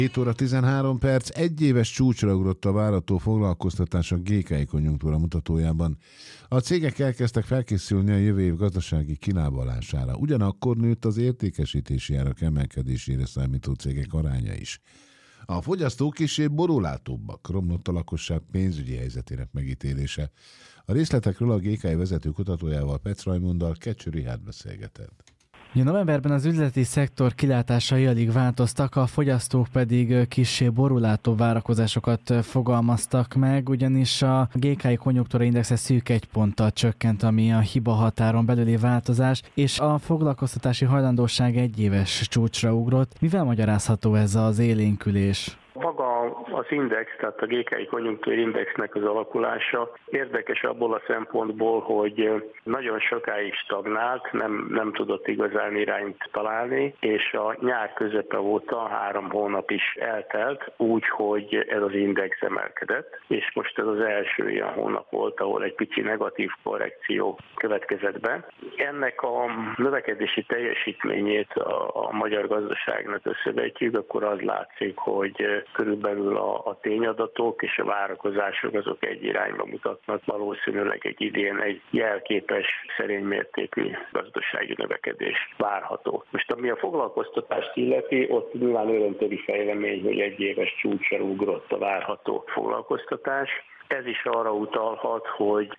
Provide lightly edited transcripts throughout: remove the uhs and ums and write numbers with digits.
7 óra 13 perc, egyéves csúcsra ugrott a várható foglalkoztatás a GKI konjunktúra mutatójában. A cégek elkezdtek felkészülni a jövő év gazdasági kilábalására. Ugyanakkor nőtt az értékesítési árak emelkedésére számító cégek aránya is. A fogyasztók kissé borulátóbbak, romlott a lakosság pénzügyi helyzetének megítélése. A részletekről a GKI vezető kutatójával, Petsz Rajmunddal Kecső Richárd beszélgetett. Novemberben az üzleti szektor kilátásai alig változtak, a fogyasztók pedig kissé borulátóbb várakozásokat fogalmaztak meg, ugyanis a GKI konjunktúra indexe szűk 1 ponttal csökkent, ami a hiba határon belüli változás, és a foglalkoztatási hajlandóság egyéves csúcsra ugrott. Mivel magyarázható ez az élénkülés? Maga az index, tehát a GKI konjunktúra indexnek az alakulása érdekes abból a szempontból, hogy nagyon sokáig stagnált, nem tudott igazán irányt találni, és a nyár közepe óta 3 hónap is eltelt, úgy, hogy ez az index emelkedett, és most ez az első ilyen hónap volt, ahol egy pici negatív korrekció következett be. Ennek a növekedési teljesítményét a magyar gazdaságnak összevetjük, akkor az látszik, hogy körülbelül a tényadatok és a várakozások azok egy irányba mutatnak, valószínűleg egy idén egy jelképes, szerény mértékű gazdasági növekedés várható. Most ami a foglalkoztatást illeti, ott nyilván örömteli fejlemény, hogy egyéves csúcsra ugrott a várható foglalkoztatás. Ez is arra utalhat, hogy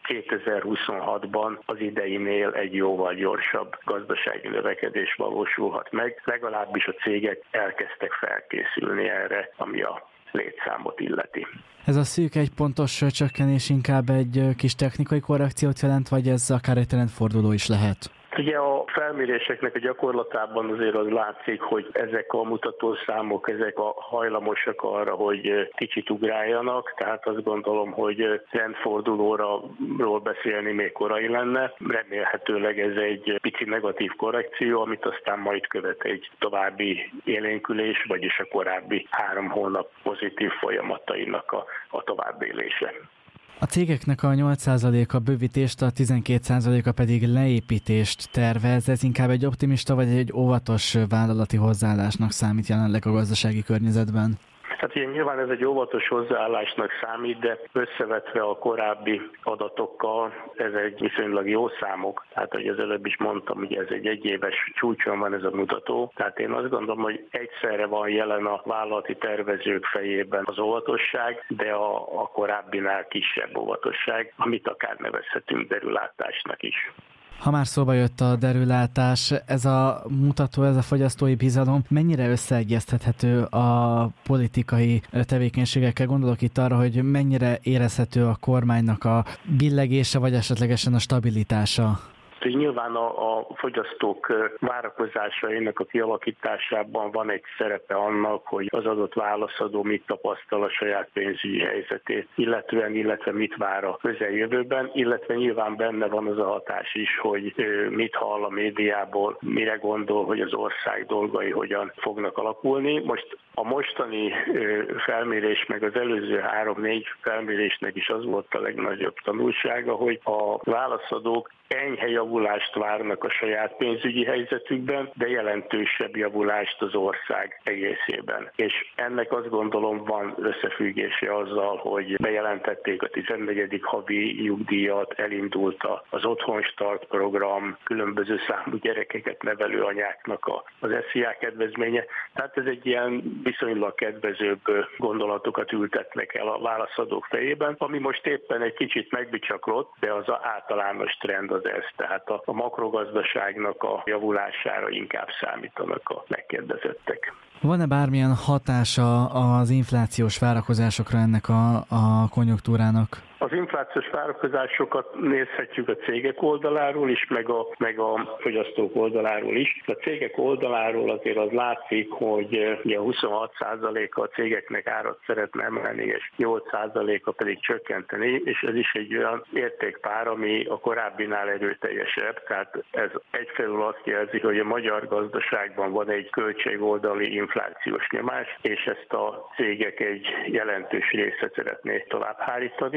2026-ban az ideinél egy jóval gyorsabb gazdasági növekedés valósulhat meg. Legalábbis a cégek elkezdtek felkészülni erre, ami a létszámot illeti. Ez a szűk 1 pontos csökkenés inkább egy kis technikai korrekciót jelent, vagy ez akár egy trendforduló is lehet? Ugye a felméréseknek a gyakorlatában azért az látszik, hogy ezek a mutatószámok, ezek a hajlamosak arra, hogy kicsit ugráljanak, tehát azt gondolom, hogy trendfordulóról beszélni még korai lenne. Remélhetőleg ez egy pici negatív korrekció, amit aztán majd követ egy további élénkülés, vagyis a korábbi 3 hónap pozitív folyamatainak a továbbélése. A cégeknek a 8%-a bővítést, a 12%-a pedig leépítést tervez. Ez inkább egy optimista vagy egy óvatos vállalati hozzáállásnak számít jelenleg a gazdasági környezetben? Hát ugye nyilván ez egy óvatos hozzáállásnak számít, de összevetve a korábbi adatokkal ez egy viszonylag jó számok. Tehát, ahogy az előbb is mondtam, ugye ez egy egyéves csúcson van ez a mutató. Tehát én azt gondolom, hogy egyszerre van jelen a vállalati tervezők fejében az óvatosság, de a korábbinál kisebb óvatosság, amit akár nevezhetünk derülátásnak is. Ha már szóba jött a derülátás, ez a mutató, ez a fogyasztói bizalom mennyire összeegyeztethető a politikai tevékenységekkel? Gondolok itt arra, hogy mennyire érezhető a kormánynak a billegése, vagy esetlegesen a stabilitása? Nyilván a fogyasztók várakozásainak a kialakításában van egy szerepe annak, hogy az adott válaszadó mit tapasztal a saját pénzügyi helyzetét, illetve mit vár a közeljövőben, illetve nyilván benne van az a hatás is, hogy mit hall a médiából, mire gondol, hogy az ország dolgai hogyan fognak alakulni. Most a mostani felmérés, meg az előző 3-4 felmérésnek is az volt a legnagyobb tanulsága, hogy a válaszadók enyhe javulást várnak a saját pénzügyi helyzetükben, de jelentősebb javulást az ország egészében. És ennek azt gondolom van összefüggése azzal, hogy bejelentették a 14. havi nyugdíjat, elindult az Otthonstart program, különböző számú gyerekeket nevelő anyáknak az SZIA kedvezménye. Tehát ez egy ilyen viszonylag kedvezőbb gondolatokat ültetnek el a válaszadók fejében, ami most éppen egy kicsit megbicsaklott, de az általános trend az ez. Tehát a makrogazdaságnak a javulására inkább számítanak a megkérdezettek. Van-e bármilyen hatása az inflációs várakozásokra ennek a konjunktúrának? Az inflációs várakozásokat nézhetjük a cégek oldaláról is, meg a fogyasztók oldaláról is. A cégek oldaláról azért az látszik, hogy ugye 26%-a a cégeknek árat szeretne emelni, és 8%-a pedig csökkenteni, és ez is egy olyan értékpár, ami a korábbinál erőteljesebb. Tehát ez egyfelől azt jelzi, hogy a magyar gazdaságban van egy költségoldali inflációs nyomás, és ezt a cégek egy jelentős része szeretné tovább hárítani.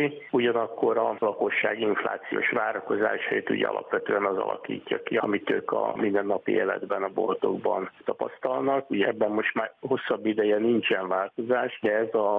ugyanakkor a lakosság inflációs várakozásait ugye alapvetően az alakítja ki, amit ők a mindennapi életben, a boltokban tapasztalnak. Ugye ebben most már hosszabb ideje nincsen változás, de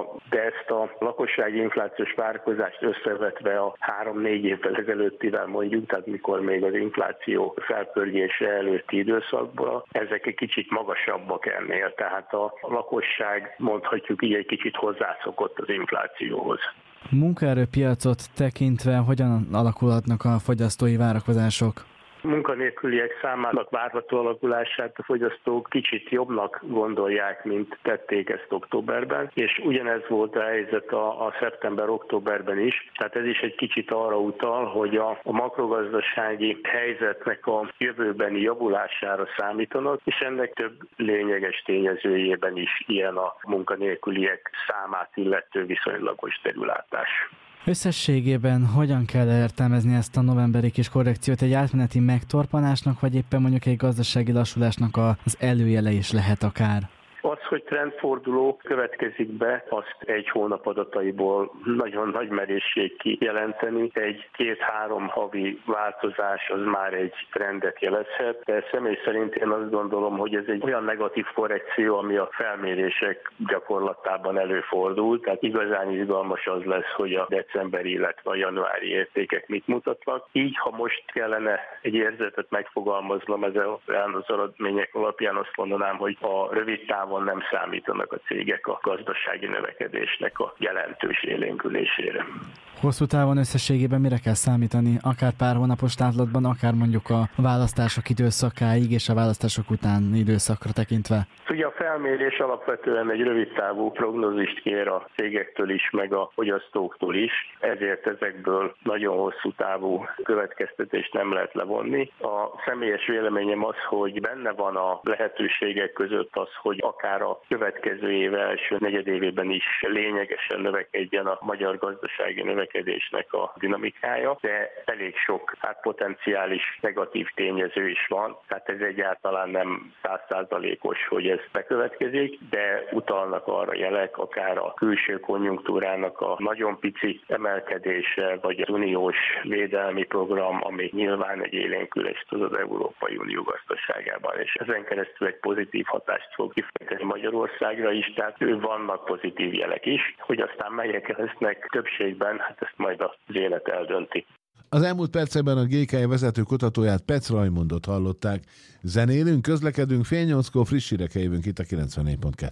ezt a lakossági inflációs várakozást összevetve a 3-4 évvel ezelőttivel mondjuk, tehát mikor még az infláció felpörgése előtti időszakban, ezek egy kicsit magasabbak ennél, tehát a lakosság, mondhatjuk így, egy kicsit hozzászokott az inflációhoz. Munkaerőpiacot tekintve hogyan alakulhatnak a fogyasztói várakozások? Munkanélküliek számának várható alakulását a fogyasztók kicsit jobbnak gondolják, mint tették ezt októberben, és ugyanez volt a helyzet a szeptember-októberben is, tehát ez is egy kicsit arra utal, hogy a makrogazdasági helyzetnek a jövőbeni javulására számítanak, és ennek több lényeges tényezőjében is ilyen a munkanélküliek számát illető viszonylagos derülátás. Összességében hogyan kell értelmezni ezt a novemberi kis korrekciót? Egy átmeneti megtorpanásnak, vagy éppen mondjuk egy gazdasági lassulásnak az előjele is lehet akár? Az, hogy trendforduló következik be, azt egy hónap adataiból nagyon nagy merészség kijelenteni. Egy 2-3 havi változás az már egy trendet jelezhet, de személy szerint én azt gondolom, hogy ez egy olyan negatív korrekció, ami a felmérések gyakorlatában előfordul. Tehát igazán izgalmas az lesz, hogy a decemberi, illetve a januári értékek mit mutatnak. Így, ha most kellene egy érzetet megfogalmaznom ezen az eredmények alapján, azt mondanám, hogy a rövid távon nem számítanak a cégek a gazdasági növekedésnek a jelentős élénkülésére. Hosszú távon összességében mire kell számítani? Akár pár hónapos távlatban, akár mondjuk a választások időszakáig és a választások után időszakra tekintve? Ugye a felmérés alapvetően egy rövidtávú prognózist kér a cégektől is, meg a fogyasztóktól is, ezért ezekből nagyon hosszú távú következtetést nem lehet levonni. A személyes véleményem az, hogy benne van a lehetőségek között az, hogy akár a következő év első negyedévében is lényegesen növekedjen a magyar gazdasági növekedésnek a dinamikája, de elég sok potenciális negatív tényező is van, tehát ez egyáltalán nem 100%-os, hogy ez bekövetkezik, de utalnak arra jelek, akár a külső konjunktúrának a nagyon pici emelkedése, vagy az uniós védelmi program, ami nyilván egy élénkülést tud az Európai Unió gazdaságában, és ezen keresztül egy pozitív hatást fog kifejteni Magyarországra is, tehát vannak pozitív jelek is, hogy aztán melyek lesznek többségben, hát ezt majd az élet eldönti. Az elmúlt percekben a GKI vezető kutatóját, Petz Rajmondot hallották. Zenélünk, közlekedünk, fél 8-kor friss hírekkel jövünk itt a 94.2.